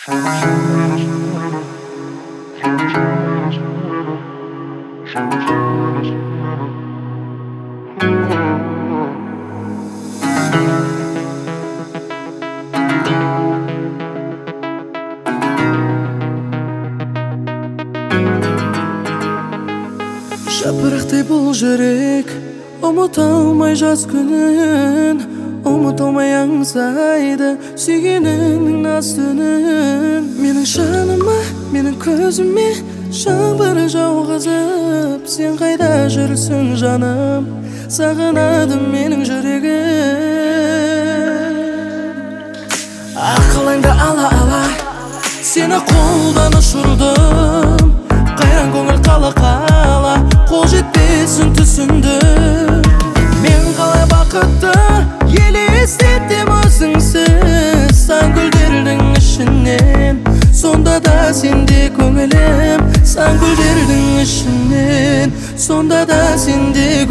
Жапырақтай бұл жүрек ұмыта алмай жаз күнін, ұмыта алмай аңсайды сүйгеніңнің наз түнін. Менің жаныма, менің көзіме жаңбыр жауғызып, сен қайда жүрсің жаным, сағынады менің жүрегім. Ақылыңды ала сені қолдан ұшырдым, қайран көңіл қала қол жетпесін түсіндім. Мен қалай бақытты елестетем өзіңсіз, сан гүлдердің ішінен, сонда да сенде көңілім. Сан гүлдердің ішінен, сонда да сенде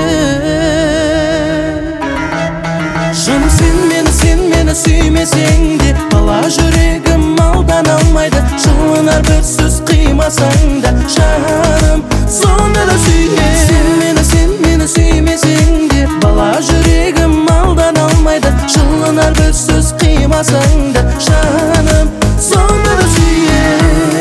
көңілім. Жаным сен мені сүймесең де, бала жүрегім алдана алмайды. Жылынар бір сөз қимасаң да, жаным сонда да сүйем. Сен мені сүймесең де, бала жүрегім алдана алмайды. Жылынар бір сөз қимасаң да, жаным сонда да сүйем.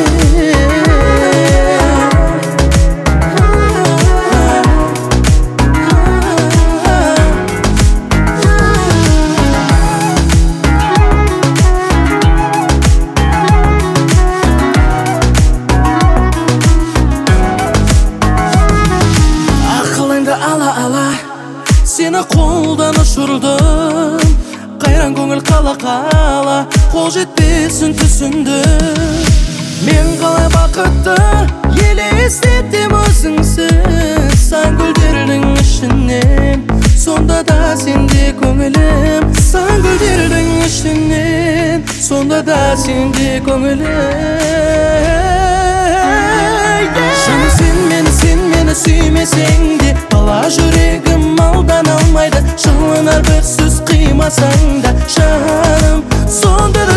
Ала сені қолдан ұшырдым, қайран көңіл қала қол жетпесін түсіндім. Мен қалай бақытты елестетем өзіңсіз, сан гүлдердің ішінен, сонда да сенде көңілім. Сан гүлдердің ішінен, сонда да сенде көңілім. Жаным сен мені сүймесең де, бала жүрегім алдана алмайды. Жылынар бір сөз қимасаң да, жаным сонда да